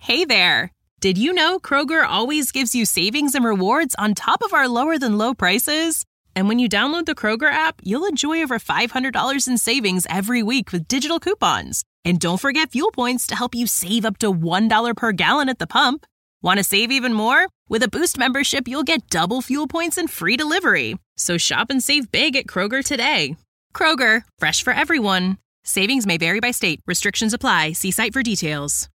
Hey there! Did you know Kroger always gives you savings and rewards on top of our lower-than-low prices? And when you download the Kroger app, you'll enjoy over $500 in savings every week with digital coupons. And don't forget fuel points to help you save up to $1 per gallon at the pump. Want to save even more? With a Boost membership, you'll get double fuel points and free delivery. So shop and save big at Kroger today. Kroger, fresh for everyone. Savings may vary by state. Restrictions apply. See site for details.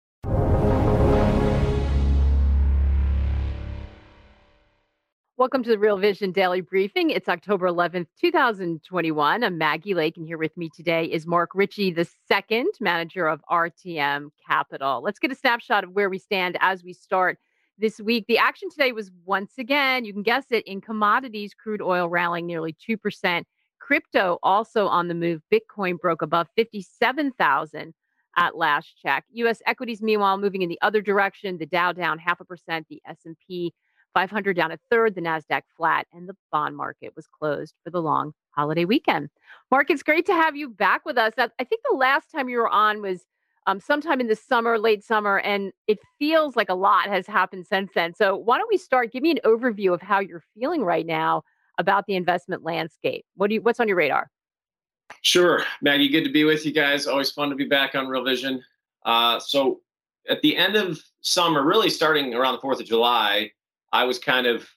Welcome to the Real Vision Daily Briefing. It's October 11th, 2021. I'm Maggie Lake, and here with me today is Mark Ritchie, the second manager of RTM Capital. Let's get a snapshot of where we stand as we start this week. The action today was once again, you can guess it, in commodities, crude oil rallying nearly 2%. Crypto also on the move. Bitcoin broke above 57,000 at last check. U.S. equities, meanwhile, moving in the other direction. The Dow down 0.5%, the S&P 500 down a third, the NASDAQ flat, and the bond market was closed for the long holiday weekend. Mark, it's great to have you back with us. I think the last time you were on was sometime in the summer, late summer, and it feels like a lot has happened since then. So why don't we start? Give me an overview of how you're feeling right now about the investment landscape. What's on your radar? Sure, Maggie, good to be with you guys. Always fun to be back on Real Vision. So at the end of summer, really starting around the 4th of July, I was kind of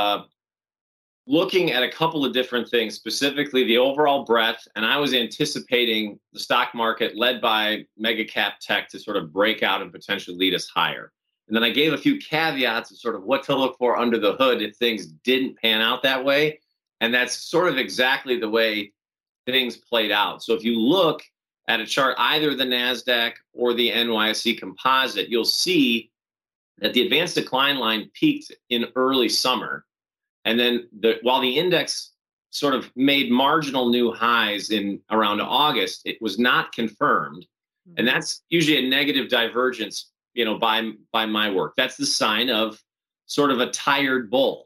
looking at a couple of different things, specifically the overall breadth, and I was anticipating the stock market led by mega cap tech to sort of break out and potentially lead us higher. And then I gave a few caveats of sort of what to look for under the hood if things didn't pan out that way. And that's sort of exactly the way things played out. So if you look at a chart, either the NASDAQ or the NYSE composite, you'll see that the advanced decline line peaked in early summer. And then while the index sort of made marginal new highs in around August, it was not confirmed. Mm-hmm. And that's usually a negative divergence, by my work. That's the sign of sort of a tired bull.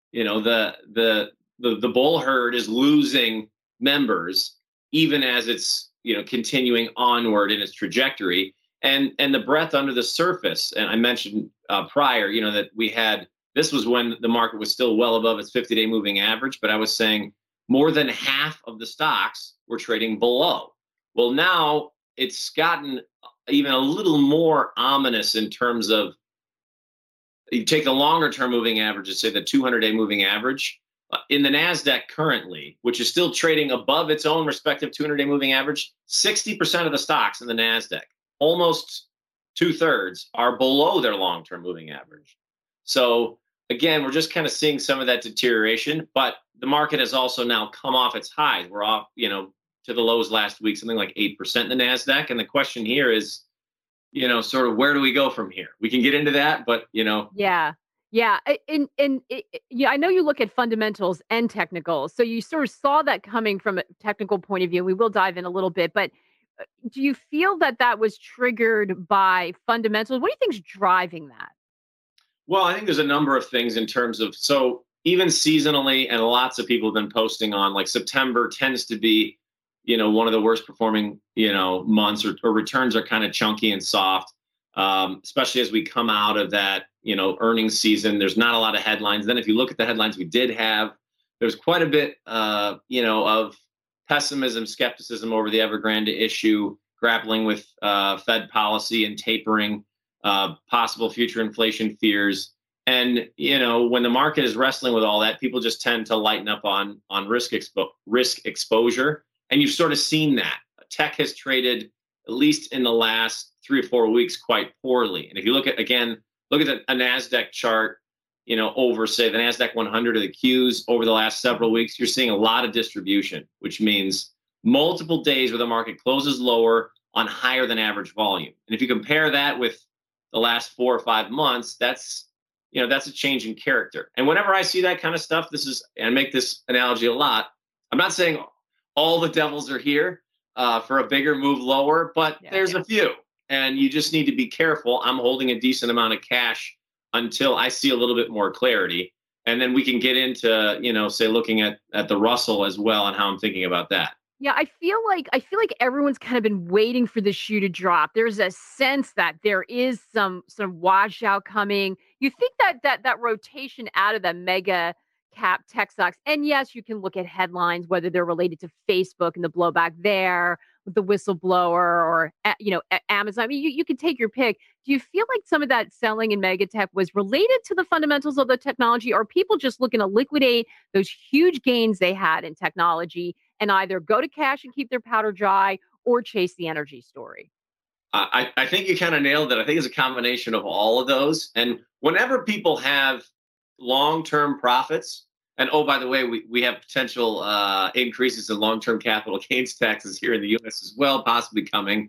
The bull herd is losing members, even as it's, continuing onward in its trajectory. And the breadth under the surface, and I mentioned prior, that this was when the market was still well above its 50-day moving average, but I was saying more than half of the stocks were trading below. Well, now it's gotten even a little more ominous in terms of, you take the longer term moving average, say the 200-day moving average, in the NASDAQ currently, which is still trading above its own respective 200-day moving average, 60% of the stocks in the NASDAQ, almost 2/3, are below their long-term moving average. So again, we're just kind of seeing some of that deterioration, but the market has also now come off its highs. We're off, to the lows last week, something like 8% in the NASDAQ. And the question here is, sort of where do we go from here? We can get into that, but, Yeah. Yeah. I know you look at fundamentals and technicals. So you sort of saw that coming from a technical point of view. We will dive in a little bit, but do you feel that was triggered by fundamentals? What do you think is driving that? Well, I think there's a number of things in terms of, so even seasonally, and lots of people have been posting on, like, September tends to be, one of the worst performing, months, or returns are kind of chunky and soft, especially as we come out of that, earnings season. There's not a lot of headlines. Then if you look at the headlines we did have, there's quite a bit, of pessimism, skepticism over the Evergrande issue, grappling with Fed policy and tapering, possible future inflation fears. And, when the market is wrestling with all that, people just tend to lighten up on risk exposure. And you've sort of seen that. Tech has traded, at least in the last 3 or 4 weeks, quite poorly. And if you look at a NASDAQ chart, over, say, the NASDAQ 100 or the Qs over the last several weeks, you're seeing a lot of distribution, which means multiple days where the market closes lower on higher than average volume. And if you compare that with the last 4 or 5 months, that's a change in character. And whenever I see that kind of stuff, and I make this analogy a lot, I'm not saying all the devils are here for a bigger move lower, but there's a few. And you just need to be careful. I'm holding a decent amount of cash until I see a little bit more clarity. And then we can get into, say, looking at the Russell as well and how I'm thinking about that. Yeah, I feel like everyone's kind of been waiting for the shoe to drop. There's a sense that there is some washout coming. You think that rotation out of the mega cap tech stocks, and yes, you can look at headlines whether they're related to Facebook and the blowback there with the whistleblower or Amazon. I mean, you can take your pick. Do you feel like some of that selling in mega tech was related to the fundamentals of the technology, or are people just looking to liquidate those huge gains they had in technology and either go to cash and keep their powder dry or chase the energy story? I think you kind of nailed it. I think it's a combination of all of those. And whenever people have long-term profits, and oh, by the way, we have potential increases in long-term capital gains taxes here in the U.S. as well, possibly coming.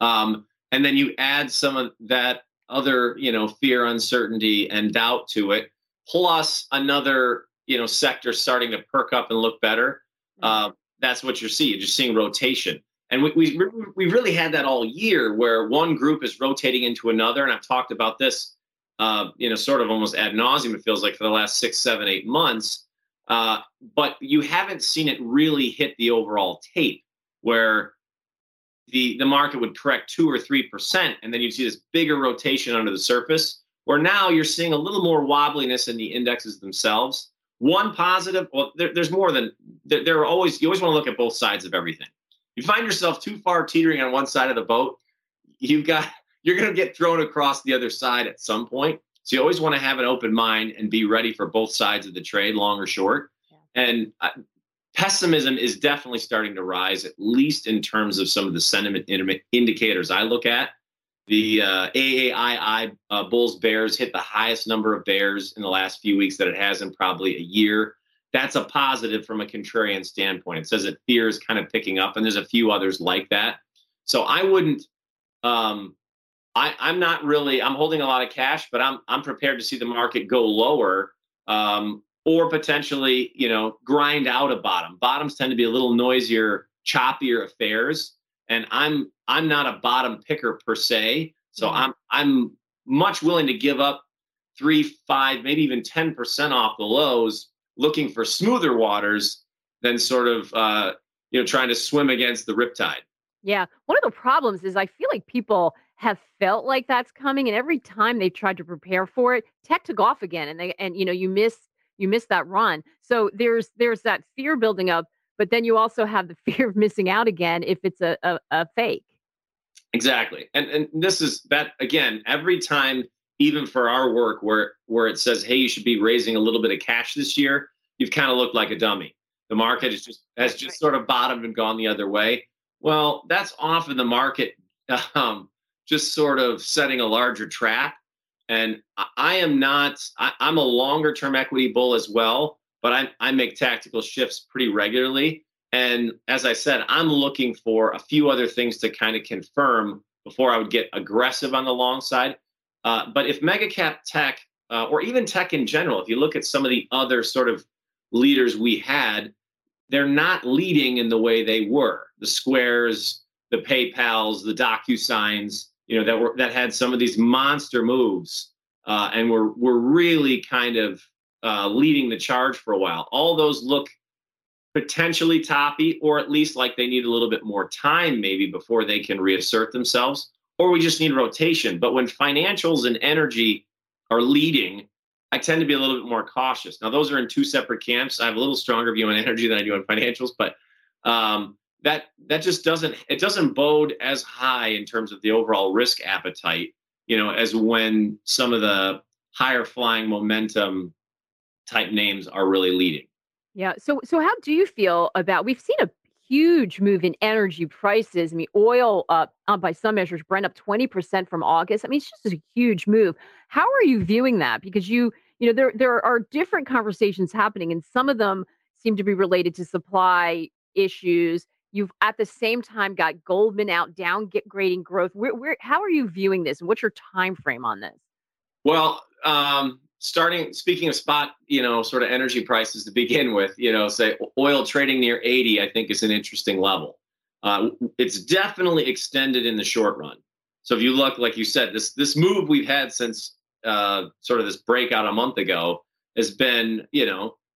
And then you add some of that other, fear, uncertainty, and doubt to it, plus another, sector starting to perk up and look better. That's what you're seeing. You're just seeing rotation. And we really had that all year where one group is rotating into another. And I've talked about this, sort of almost ad nauseum, it feels like, for the last 6, 7, 8 months. But you haven't seen it really hit the overall tape where the market would correct 2 or 3%. And then you'd see this bigger rotation under the surface, where now you're seeing a little more wobbliness in the indexes themselves. One positive, well, there's more than, you always want to look at both sides of everything. You find yourself too far teetering on one side of the boat, you're going to get thrown across the other side at some point. So you always want to have an open mind and be ready for both sides of the trade, long or short. Yeah. And pessimism is definitely starting to rise, at least in terms of some of the sentiment indicators I look at. The AAII Bulls Bears hit the highest number of bears in the last few weeks that it has in probably a year. That's a positive from a contrarian standpoint. It says that fear is kind of picking up, and there's a few others like that. So I wouldn't. I'm not really. I'm holding a lot of cash, but I'm prepared to see the market go lower, or potentially, grind out a bottom. Bottoms tend to be a little noisier, choppier affairs, and I'm not a bottom picker per se. So I'm much willing to give up 3, 5, maybe even 10% off the lows, looking for smoother waters than sort of, trying to swim against the riptide. Yeah. One of the problems is I feel like people have felt like that's coming, and every time they've tried to prepare for it, tech took off again, and you miss that run. So there's that fear building up, but then you also have the fear of missing out again if it's a fake. Exactly. And this is that again, every time, even for our work where it says, hey, you should be raising a little bit of cash this year, you've kind of looked like a dummy. The market has just sort of bottomed and gone the other way. Well, that's often the market just sort of setting a larger trap. And I'm a longer term equity bull as well, but I make tactical shifts pretty regularly. And as I said, I'm looking for a few other things to kind of confirm before I would get aggressive on the long side. But if mega cap tech, or even tech in general, if you look at some of the other sort of leaders we had, they're not leading in the way they were. The Squares, the PayPals, the DocuSigns, that had some of these monster moves, and were really kind of leading the charge for a while. All those look potentially toppy, or at least like they need a little bit more time maybe before they can reassert themselves, or we just need rotation. But when financials and energy are leading, I tend to be a little bit more cautious. Now, those are in two separate camps. I have a little stronger view on energy than I do on financials, but that just doesn't bode as high in terms of the overall risk appetite, as when some of the higher flying momentum type names are really leading. Yeah. So how do you feel about, we've seen a huge move in energy prices. I mean, oil up by some measures, Brent up 20% from August. I mean, it's just a huge move. How are you viewing that? Because there are different conversations happening, and some of them seem to be related to supply issues. You've at the same time got Goldman out downgrading growth. How are you viewing this, and what's your time frame on this? Well, speaking of spot, sort of energy prices to begin with, say oil trading near 80, I think is an interesting level. It's definitely extended in the short run. So if you look, like you said, this move we've had since sort of this breakout a month ago has been,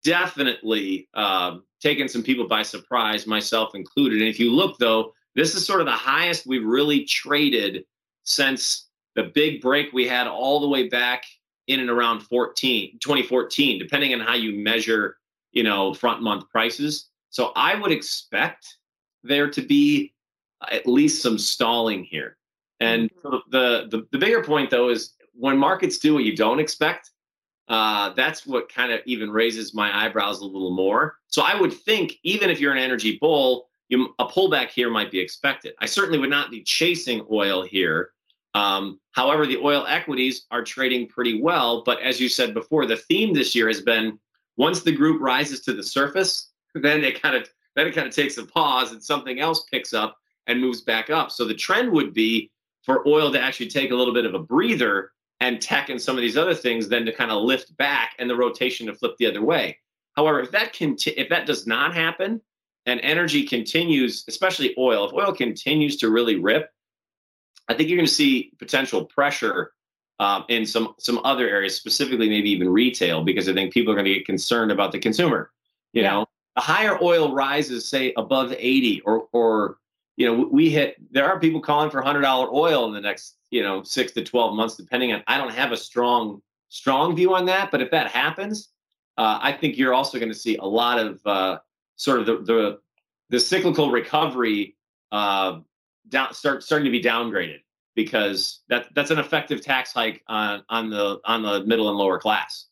definitely taken some people by surprise, myself included. And if you look, though, this is sort of the highest we've really traded since the big break we had all the way back in and around 2014, depending on how you measure, front month prices. So I would expect there to be at least some stalling here. And the bigger point, though, is when markets do what you don't expect, that's what kind of even raises my eyebrows a little more. So I would think, even if you're an energy bull, a pullback here might be expected. I certainly would not be chasing oil here. However, the oil equities are trading pretty well. But as you said before, the theme this year has been once the group rises to the surface, then it kind of takes a pause and something else picks up and moves back up. So the trend would be for oil to actually take a little bit of a breather, and tech and some of these other things then to kind of lift back and the rotation to flip the other way. However, if that does not happen and energy continues, especially oil, if oil continues to really rip, I think you're going to see potential pressure in some other areas, specifically maybe even retail, because I think people are going to get concerned about the consumer. You know, the higher oil rises, say above 80, or there are people calling for $100 oil in the next 6 to 12 months, depending on. I don't have a strong view on that, but if that happens, I think you're also going to see a lot of sort of the cyclical recovery starting to be downgraded, because that's an effective tax hike on the middle and lower class.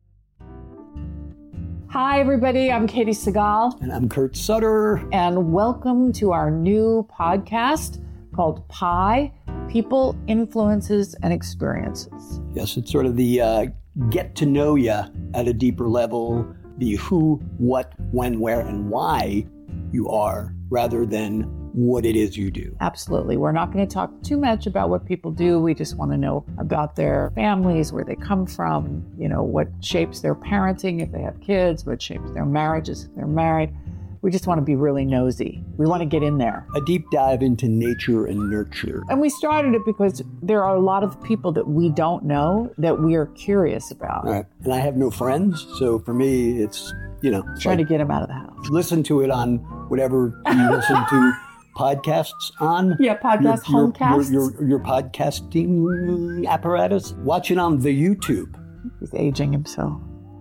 Hi, everybody. I'm Katie Segal. And I'm Kurt Sutter. And welcome to our new podcast called PIE, People, Influences, and Experiences. Yes, it's sort of the get to know you at a deeper level, the who, what, when, where, and why you are, rather than what it is you do. Absolutely. We're not going to talk too much about what people do. We just want to know about their families, where they come from, what shapes their parenting if they have kids, what shapes their marriages if they're married. We just want to be really nosy. We want to get in there. A deep dive into nature and nurture. And we started it because there are a lot of people that we don't know that we are curious about. Right. And I have no friends, so for me, it's, trying to get them out of the house. Listen to it on whatever you listen to podcasts on. Yeah, homecasts. Your podcasting apparatus. Watch it on the YouTube. He's aging himself.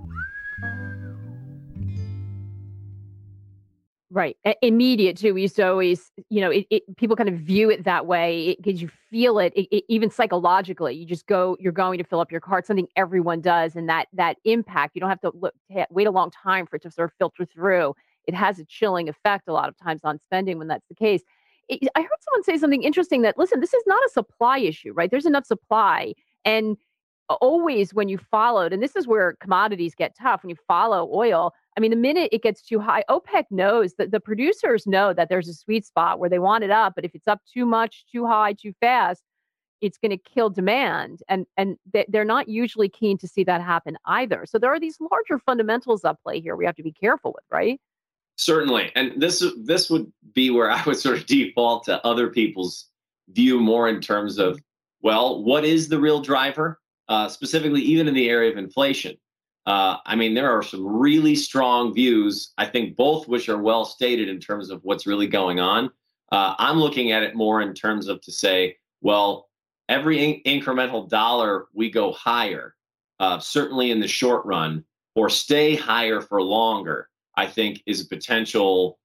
Right. Immediate, too. We used to always, people kind of view it that way because you feel it, even psychologically. You're going to fill up your cart, something everyone does. And that impact, you don't have to wait a long time for it to sort of filter through. It has a chilling effect a lot of times on spending when that's the case. I heard someone say something interesting that, listen, this is not a supply issue, right? There's enough supply. And always when you followed, and this is where commodities get tough, when you follow oil, I mean, the minute it gets too high, OPEC knows that the producers know that there's a sweet spot where they want it up. But if it's up too much, too high, too fast, it's going to kill demand. And they're not usually keen to see that happen either. So there are these larger fundamentals at play here we have to be careful with, right? Certainly. And this would be where I would sort of default to other people's view more in terms of, well, what is the real driver, specifically even in the area of inflation? There are some really strong views, I think both which are well stated in terms of what's really going on. I'm looking at it more in terms of to say, well, every incremental dollar we go higher, certainly in the short run, or stay higher for longer, I think is a potential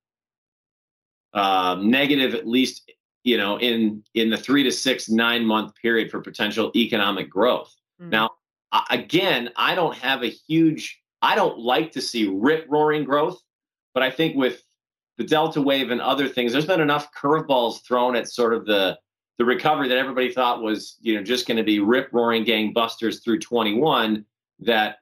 negative, at least, in the 3 to 6, 9 month period for potential economic growth. Mm-hmm. Now, again, I don't like to see rip-roaring growth, but I think with the Delta wave and other things, there's been enough curveballs thrown at sort of the recovery that everybody thought was, just going to be rip-roaring gangbusters through 21 that,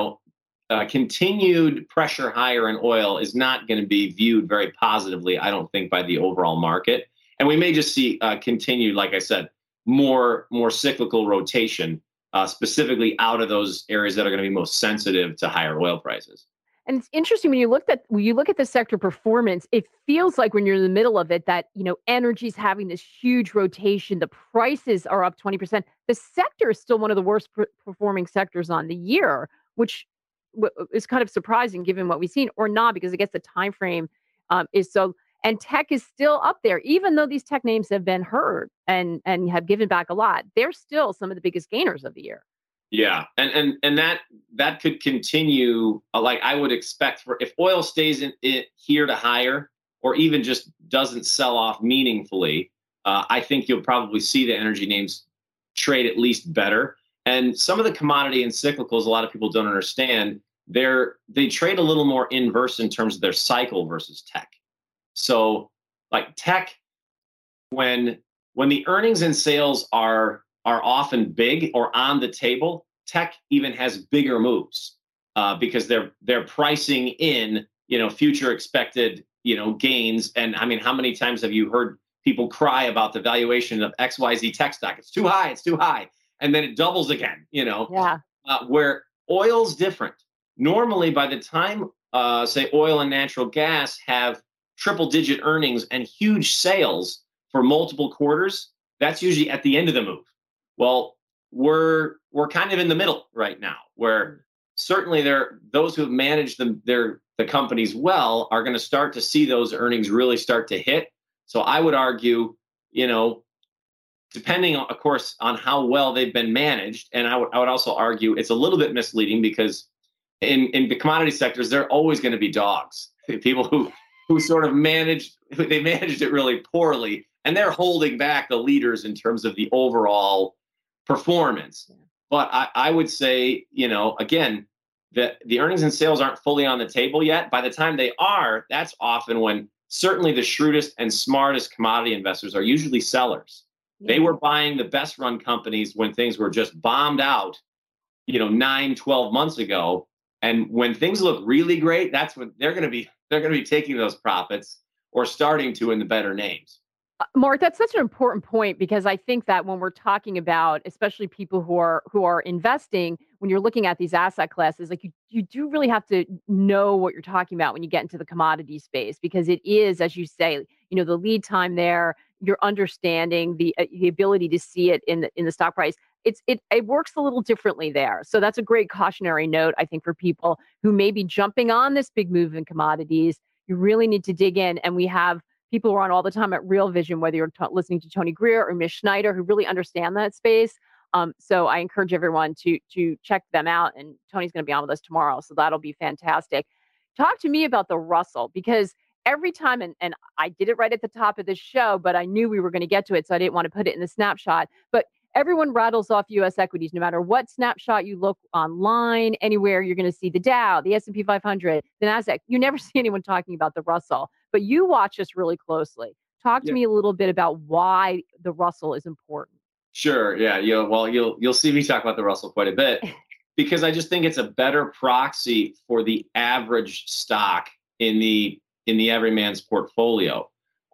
continued pressure higher in oil is not going to be viewed very positively, I don't think, by the overall market. And we may just see continued, like I said, more cyclical rotation, specifically out of those areas that are going to be most sensitive to higher oil prices. And it's interesting when you look at the sector performance, it feels like when you're in the middle of it that, energy is having this huge rotation. The prices are up 20%. The sector is still one of the worst performing sectors on the year, which is kind of surprising given what we've seen, or not, because I guess the time frame is so. And tech is still up there, even though these tech names have been hurt and have given back a lot. They're still some of the biggest gainers of the year. Yeah, and that could continue. Like I would expect, for if oil stays in it here to higher, or even just doesn't sell off meaningfully, I think you'll probably see the energy names trade at least better. And some of the commodity and cyclicals, a lot of people don't understand. They trade a little more inverse in terms of their cycle versus tech. So, like tech, when the earnings and sales are often big or on the table, tech even has bigger moves because they're pricing in future expected gains. And I mean, how many times have you heard people cry about the valuation of XYZ tech stock? It's too high, and then it doubles again. Yeah. Where oil's different. Normally, by the time say oil and natural gas have triple-digit earnings and huge sales for multiple quarters, that's usually at the end of the move. Well, we're kind of in the middle right now, where certainly those who have managed the companies well are going to start to see those earnings really start to hit. So I would argue, depending, of course, on how well they've been managed, and I would also argue it's a little bit misleading because in the commodity sectors, there are always going to be dogs, people who sort of managed it really poorly, and they're holding back the leaders in terms of the overall performance. Yeah. But I would say, again, that the earnings and sales aren't fully on the table yet. By the time they are, that's often when certainly the shrewdest and smartest commodity investors are usually sellers. Yeah. They were buying the best run companies when things were just bombed out, 9, 12 months ago. And when things look really great, that's when they're going to be taking those profits, or starting to, in the better names. Mark, that's such an important point, because I think that when we're talking about, especially people who are investing, when you're looking at these asset classes, like you do really have to know what you're talking about when you get into the commodity space, because it is, as you say, the lead time there, you're understanding the ability to see it in the stock price. It works a little differently there. So that's a great cautionary note, I think, for people who may be jumping on this big move in commodities. You really need to dig in. And we have people who are on all the time at Real Vision, whether you're listening to Tony Greer or Ms. Schneider, who really understand that space. So I encourage everyone to check them out. And Tony's going to be on with us tomorrow, so that'll be fantastic. Talk to me about the Russell, because every time, and I did it right at the top of the show, but I knew we were going to get to it, so I didn't want to put it in the snapshot. But everyone rattles off U.S. equities, no matter what snapshot you look online, anywhere, you're going to see the Dow, the S&P 500, the NASDAQ. You never see anyone talking about the Russell, but you watch this really closely. Talk to me a little bit about why the Russell is important. Sure. Yeah. You'll see me talk about the Russell quite a bit, because I just think it's a better proxy for the average stock in the everyman's portfolio,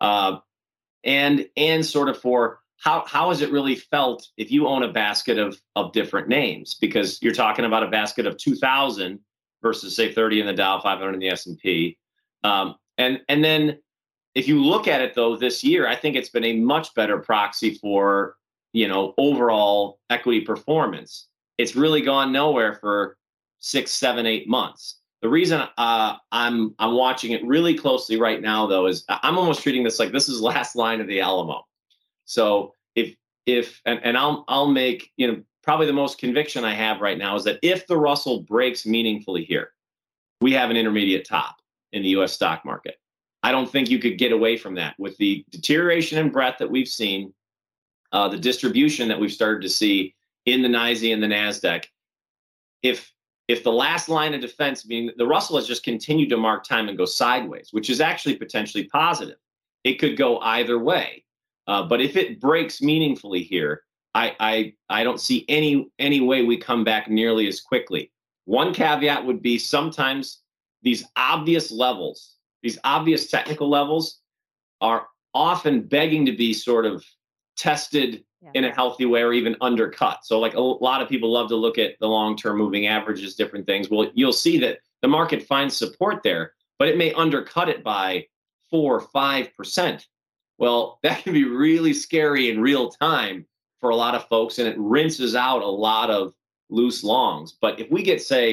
and sort of for how is it really felt if you own a basket of different names, because you're talking about a basket of 2,000 versus say 30 in the Dow, 500 in the S&P. And then if you look at it though, this year, I think it's been a much better proxy for, overall equity performance. It's really gone nowhere for 6, 7, 8 months. The reason I'm watching it really closely right now though, is I'm almost treating this like this is last line of the Alamo. So if I'll make, probably the most conviction I have right now is that if the Russell breaks meaningfully here, we have an intermediate top in the U.S. stock market. I don't think you could get away from that with the deterioration in breadth that we've seen, the distribution that we've started to see in the NYSE and the NASDAQ. If the last line of defense, being the Russell, has just continued to mark time and go sideways, which is actually potentially positive. It could go either way. But if it breaks meaningfully here, I don't see any way we come back nearly as quickly. One caveat would be sometimes these obvious levels, these obvious technical levels, are often begging to be sort of tested in a healthy way or even undercut. So like a lot of people love to look at the long-term moving averages, different things. Well, you'll see that the market finds support there, but it may undercut it by 4 or 5%. Well, that can be really scary in real time for a lot of folks, and it rinses out a lot of loose longs. But if we get, say,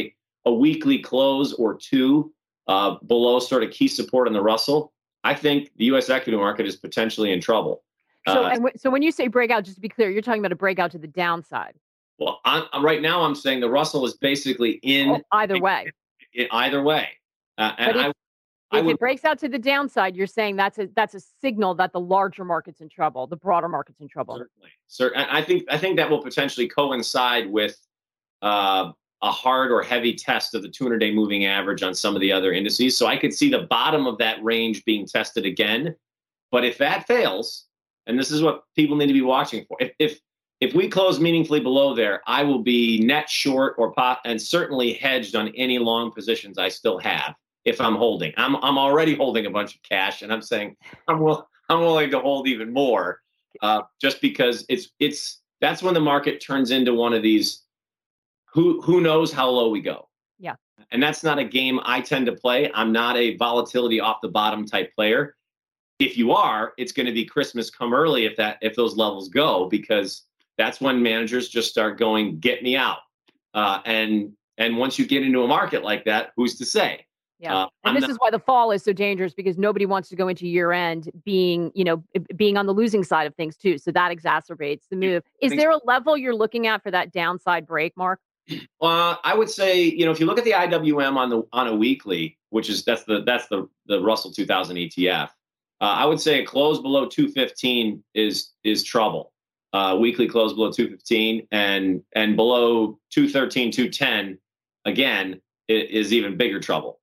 a weekly close or two below sort of key support in the Russell, I think the U.S. equity market is potentially in trouble. So when you say breakout, just to be clear, you're talking about a breakout to the downside. Well, right now I'm saying the Russell is basically in either way. Either way. But if it breaks out to the downside, you're saying that's a signal that the larger market's in trouble, the broader market's in trouble. Certainly. I think that will potentially coincide with a hard or heavy test of the 200-day moving average on some of the other indices. So I could see the bottom of that range being tested again. But if that fails, and this is what people need to be watching for, if we close meaningfully below there, I will be net short and certainly hedged on any long positions I still have. If I'm holding, I'm already holding a bunch of cash, and I'm saying I'm willing to hold even more, just because that's when the market turns into one of these. Who knows how low we go? Yeah, and that's not a game I tend to play. I'm not a volatility off the bottom type player. If you are, it's going to be Christmas come early if those levels go, because that's when managers just start going, get me out, and once you get into a market like that, who's to say? Yeah. And this is why the fall is so dangerous, because nobody wants to go into year end being on the losing side of things too. So that exacerbates the move. Is there a level you're looking at for that downside break, Mark? I would say, if you look at the IWM on a weekly, which is that's the Russell 2000 ETF, I would say a close below 215 is trouble. Weekly close below 215 and below 213, 210 again is even bigger trouble.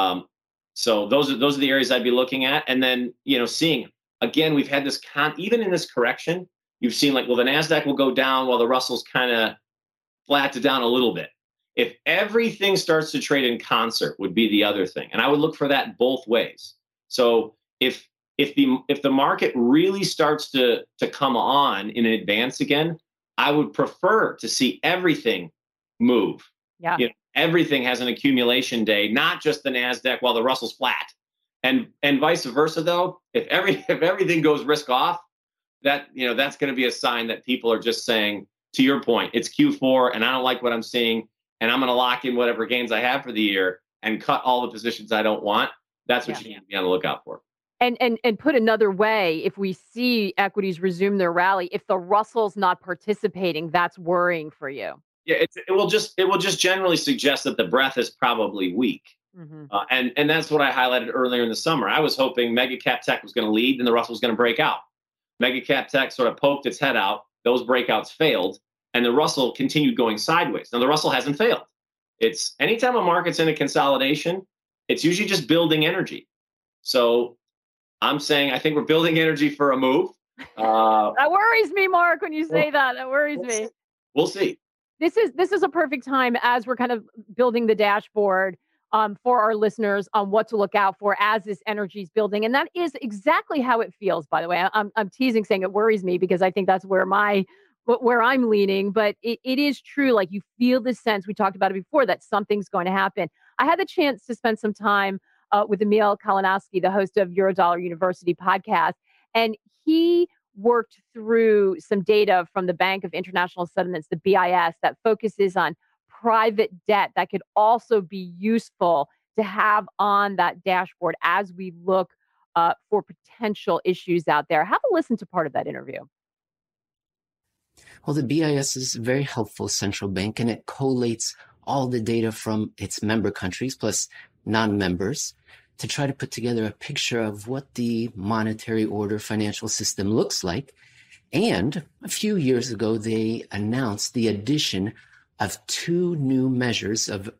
So those are the areas I'd be looking at. And then, seeing, again, we've had this even in this correction, you've seen the NASDAQ will go down while the Russell's kind of flat to down a little bit. If everything starts to trade in concert would be the other thing. And I would look for that both ways. So if the market really starts to come on in advance again, I would prefer to see everything move. Yeah. Everything has an accumulation day, not just the NASDAQ while the Russell's flat. And vice versa, though, if everything goes risk off, that's going to be a sign that people are just saying, to your point, it's Q4 and I don't like what I'm seeing, and I'm going to lock in whatever gains I have for the year and cut all the positions I don't want. That's what you need to be on the lookout for. And put another way, if we see equities resume their rally, if the Russell's not participating, that's worrying for you. Yeah, it will just generally suggest that the breadth is probably weak. Mm-hmm. And that's what I highlighted earlier in the summer. I was hoping mega cap tech was going to lead and the Russell was going to break out. Mega cap tech sort of poked its head out. Those breakouts failed, and the Russell continued going sideways. Now the Russell hasn't failed. It's anytime a market's in a consolidation, it's usually just building energy. So I'm saying I think we're building energy for a move. That worries me, Mark, when you say that. That worries me. We'll see. This is a perfect time as we're kind of building the dashboard for our listeners on what to look out for as this energy is building. And that is exactly how it feels, by the way. I'm teasing saying it worries me because I think that's where I'm leaning. But it is true. Like, you feel this sense, we talked about it before, that something's going to happen. I had the chance to spend some time with Emil Kalinowski, the host of Eurodollar University podcast. And he worked through some data from the Bank of International Settlements, the BIS, that focuses on private debt that could also be useful to have on that dashboard as we look for potential issues out there. Have a listen to part of that interview. Well, the BIS is a very helpful central bank, and it collates all the data from its member countries plus non-members to try to put together a picture of what the monetary order financial system looks like. And a few years ago, they announced the addition of 2 new measures of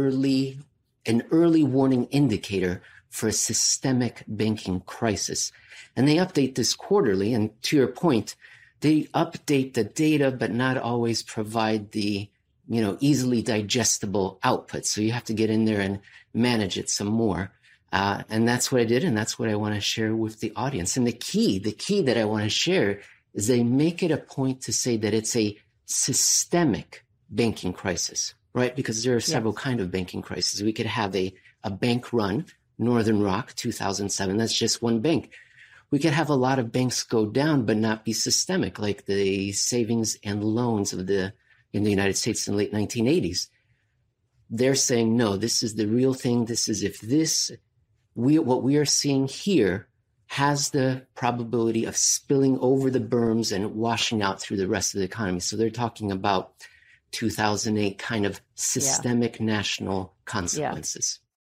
an early warning indicator for a systemic banking crisis. And they update this quarterly. And to your point, they update the data, but not always provide the, easily digestible output. So you have to get in there and manage it some more. And that's what I did. And that's what I want to share with the audience. And the key that I want to share is they make it a point to say that it's a systemic banking crisis, right? Because there are several kinds of banking crises. We could have a bank run, Northern Rock, 2007. That's just one bank. We could have a lot of banks go down, but not be systemic, like the savings and loans in the United States in the late 1980s. they're saying, no, this is the real thing. This is what we are seeing here has the probability of spilling over the berms and washing out through the rest of the economy. So they're talking about 2008 kind of systemic national consequences.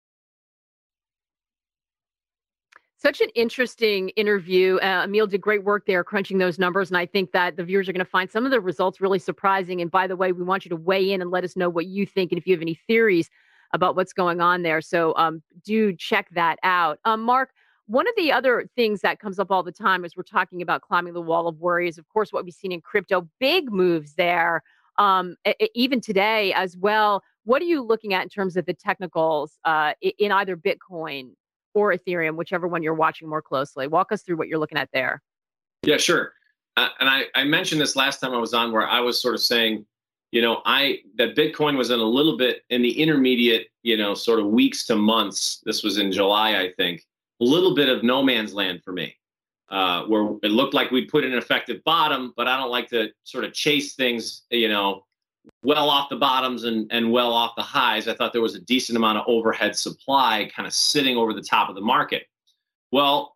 Such an interesting interview. Emil did great work there crunching those numbers. And I think that the viewers are going to find some of the results really surprising. And by the way, we want you to weigh in and let us know what you think and if you have any theories about what's going on there. So do check that out. Mark, one of the other things that comes up all the time as we're talking about climbing the wall of worry is, of course, what we've seen in crypto, big moves there, even today as well. What are you looking at in terms of the technicals in either Bitcoin or Ethereum, whichever one you're watching more closely? Walk us through what you're looking at there. Yeah, sure. And I mentioned this last time I was on, where I was sort of saying, that Bitcoin was in a little bit in the intermediate, sort of weeks to months. This was in July, I think, a little bit of no man's land for me, where it looked like we'd put in an effective bottom, but I don't like to sort of chase things, well off the bottoms and well off the highs. I thought there was a decent amount of overhead supply kind of sitting over the top of the market. Well,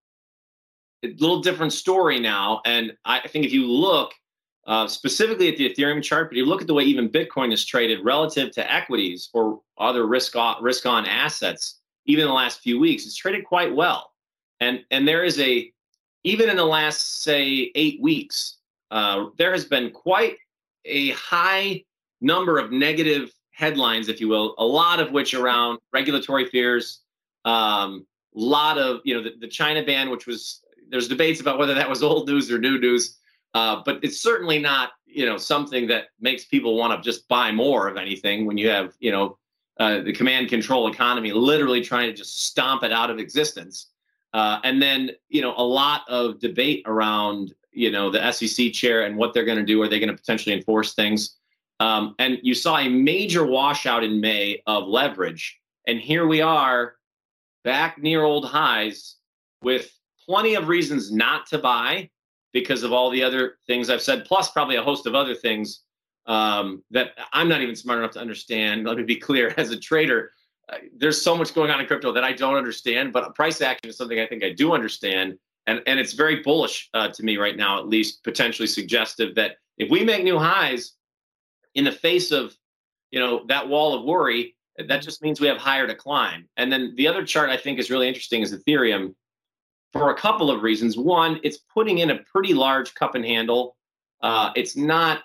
a little different story now. And I think if you look specifically at the Ethereum chart, but you look at the way even Bitcoin is traded relative to equities or other risk-on assets, even in the last few weeks, it's traded quite well. And there is even in the last, say, 8 weeks, there has been quite a high number of negative headlines, if you will, a lot of which around regulatory fears, lot of, the China ban, which there's debates about whether that was old news or new news, but it's certainly not, something that makes people want to just buy more of anything when you have, the command control economy literally trying to just stomp it out of existence. And then, a lot of debate around, the SEC chair and what they're going to do. Are they going to potentially enforce things? And you saw a major washout in May of leverage. And here we are back near old highs with plenty of reasons not to buy because of all the other things I've said, plus probably a host of other things that I'm not even smart enough to understand. Let me be clear, as a trader, there's so much going on in crypto that I don't understand, but price action is something I think I do understand. And it's very bullish to me right now, at least potentially suggestive that if we make new highs in the face of, that wall of worry, that just means we have higher to climb. And then the other chart I think is really interesting is Ethereum for a couple of reasons. One, it's putting in a pretty large cup and handle. It's not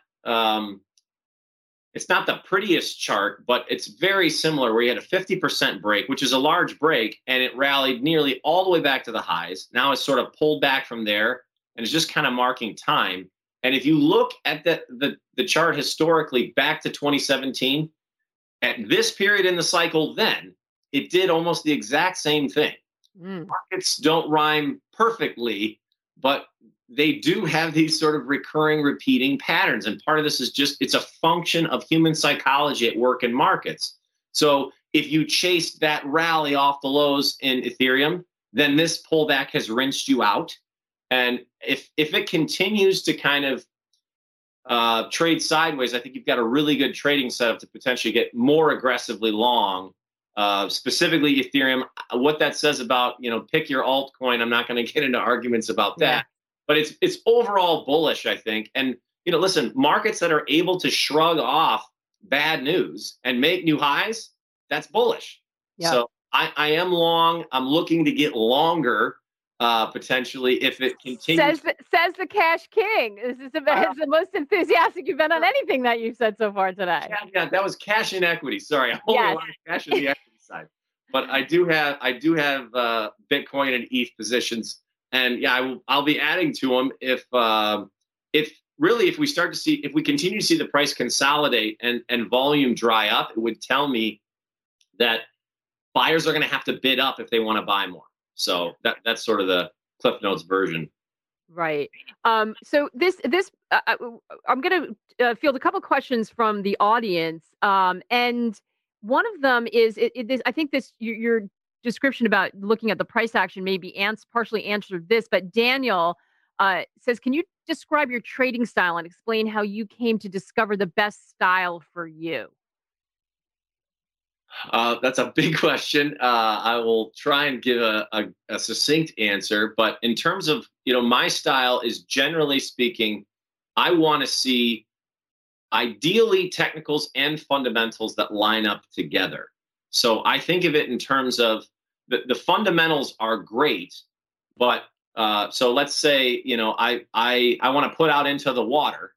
the prettiest chart, but it's very similar, where you had a 50% break, which is a large break, and it rallied nearly all the way back to the highs. Now it's sort of pulled back from there and it's just kind of marking time. And if you look at the chart historically back to 2017, at this period in the cycle, then it did almost the exact same thing. Markets don't rhyme perfectly, but they do have these sort of recurring, repeating patterns. And part of this is it's a function of human psychology at work in markets. So if you chased that rally off the lows in Ethereum, then this pullback has rinsed you out. And if it continues to kind of trade sideways, I think you've got a really good trading setup to potentially get more aggressively long, specifically Ethereum. What that says about, pick your altcoin, I'm not going to get into arguments about that. Yeah. But it's overall bullish, I think. And, listen, markets that are able to shrug off bad news and make new highs, that's bullish. Yeah. So I am long. I'm looking to get longer, potentially, if it continues. Says the Cash King. This is the most enthusiastic you've been on anything that you've said so far today. Yeah, that was cash in equity. Sorry, I'm holding a lot of cash in the equity side. But I do have Bitcoin and ETH positions. And yeah, I'll be adding to them if we continue to see the price consolidate and volume dry up, it would tell me that buyers are going to have to bid up if they want to buy more. So that's sort of the Cliff Notes version. Right. So this I'm going to field a couple questions from the audience, and one of them is I think your description about looking at the price action maybe partially answered this, but Daniel says, can you describe your trading style and explain how you came to discover the best style for you? That's a big question. I will try and give a succinct answer, but in terms of, my style is, generally speaking, I want to see ideally technicals and fundamentals that line up together. So I think of it in terms of the fundamentals are great, but so let's say, I want to put out into the water.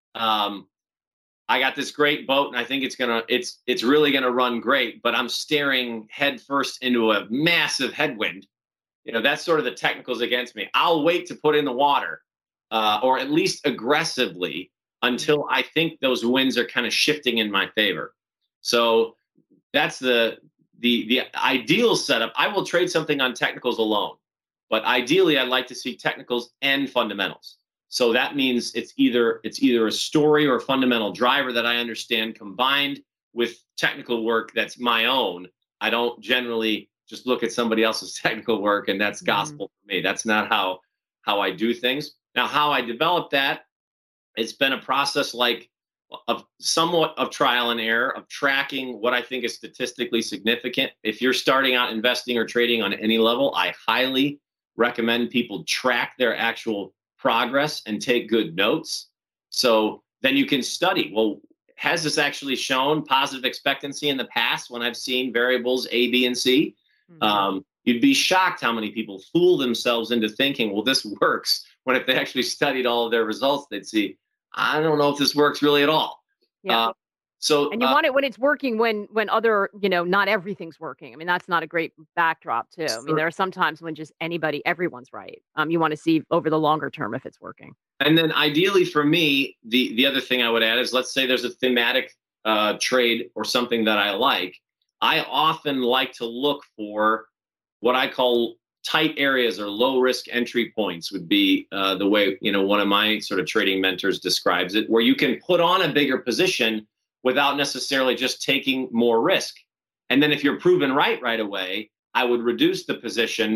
I got this great boat and I think it's really gonna run great, but I'm staring head first into a massive headwind. That's sort of the technicals against me. I'll wait to put in the water, or at least aggressively, until I think those winds are kind of shifting in my favor. So that's the ideal setup. I will trade something on technicals alone, but ideally I'd like to see technicals and fundamentals. So that means it's either a story or a fundamental driver that I understand combined with technical work that's my own. I don't generally just look at somebody else's technical work and that's gospel for me. That's not how I do things. Now, how I develop that, it's been a process of somewhat of trial and error, of tracking what I think is statistically significant. If you're starting out investing or trading on any level, I highly recommend people track their actual progress and take good notes. So then you can study, well, has this actually shown positive expectancy in the past when I've seen variables A, B, and C? You'd be shocked how many people fool themselves into thinking, well, this works, when if they actually studied all of their results, they'd see, I don't know if this works really at all. Yeah. And you want it when it's working, when other, not everything's working. I mean, that's not a great backdrop too. I mean, there are some times when just everyone's right. You want to see over the longer term if it's working. And then ideally for me, the other thing I would add is, let's say there's a thematic trade or something that I like. I often like to look for what I call tight areas, or low risk entry points would be the way, one of my sort of trading mentors describes it, where you can put on a bigger position without necessarily just taking more risk. And then if you're proven right away, I would reduce the position,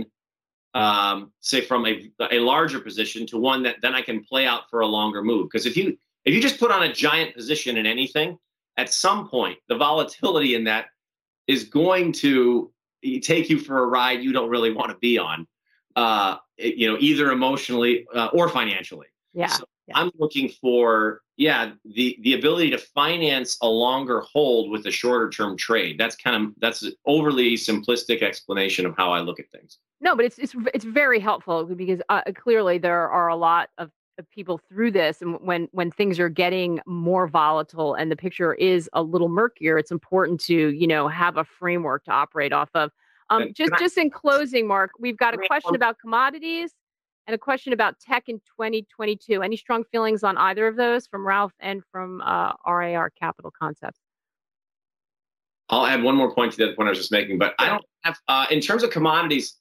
say from a larger position to one that then I can play out for a longer move. Because if you just put on a giant position in anything, at some point, the volatility in that is going to take you for a ride you don't really want to be on, either emotionally or financially. Yeah. So I'm looking for, the ability to finance a longer hold with a shorter term trade. That's an overly simplistic explanation of how I look at things. No, but it's very helpful, because clearly there are a lot of people through this, and when things are getting more volatile and the picture is a little murkier, it's important to have a framework to operate off of. Just in closing, Mark, we've got a question about commodities and a question about tech in 2022. Any strong feelings on either of those from Ralph and from RAR Capital Concepts? I'll add one more point to the other point I was just making, but I don't have, in terms of commodities,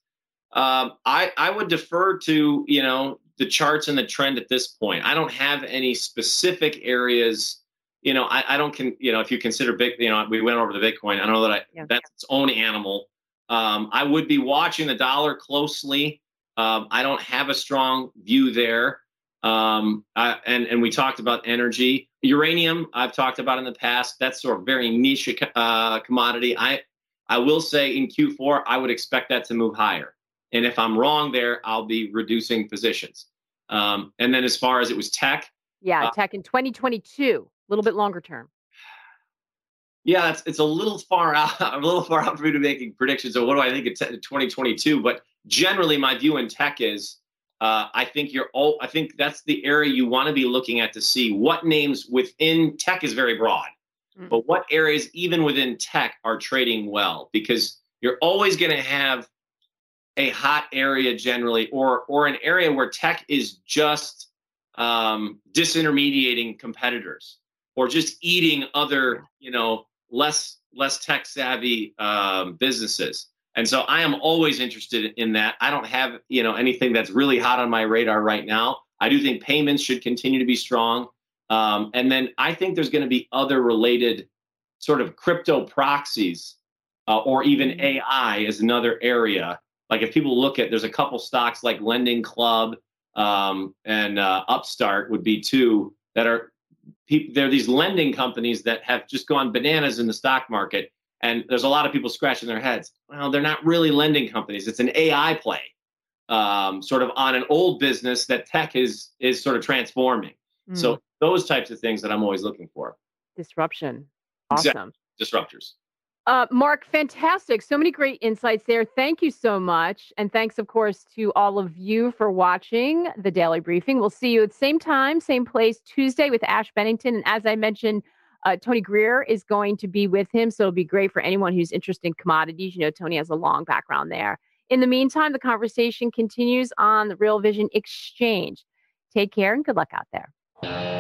I would defer to, the charts and the trend at this point. I don't have any specific areas, I don't, if you consider big, we went over the Bitcoin. I don't know that that's its own animal. I would be watching the dollar closely. I don't have a strong view there. And we talked about energy. Uranium, I've talked about in the past. That's sort of very niche commodity. I will say in Q4, I would expect that to move higher. And if I'm wrong there, I'll be reducing positions. And then as far as it was tech. Yeah, tech in 2022, a little bit longer term. Yeah, it's a little far out. For me to making predictions of what do I think in 2022. But generally, my view in tech is, I think that's the area you want to be looking at to see what names within tech is very broad, but what areas even within tech are trading well, because you're always going to have a hot area generally, or an area where tech is just disintermediating competitors, or just eating other, less tech savvy businesses. And so I am always interested in that. I don't have, anything that's really hot on my radar right now. I do think payments should continue to be strong. And then I think there's going to be other related sort of crypto proxies, or even AI is another area. Like if people look at, there's a couple stocks like Lending Club and Upstart would be two that are, they're these lending companies that have just gone bananas in the stock market. And there's a lot of people scratching their heads. Well, they're not really lending companies. It's an AI play, sort of on an old business that tech is sort of transforming. So those types of things that I'm always looking for. Disruption. Awesome. Exactly. Disruptors. Mark, fantastic. So many great insights there. Thank you so much. And thanks, of course, to all of you for watching the Daily Briefing. We'll see you at the same time, same place, Tuesday with Ash Bennington. And as I mentioned, Tony Greer is going to be with him. So it'll be great for anyone who's interested in commodities. You know, Tony has a long background there. In the meantime, the conversation continues on the Real Vision Exchange. Take care and good luck out there.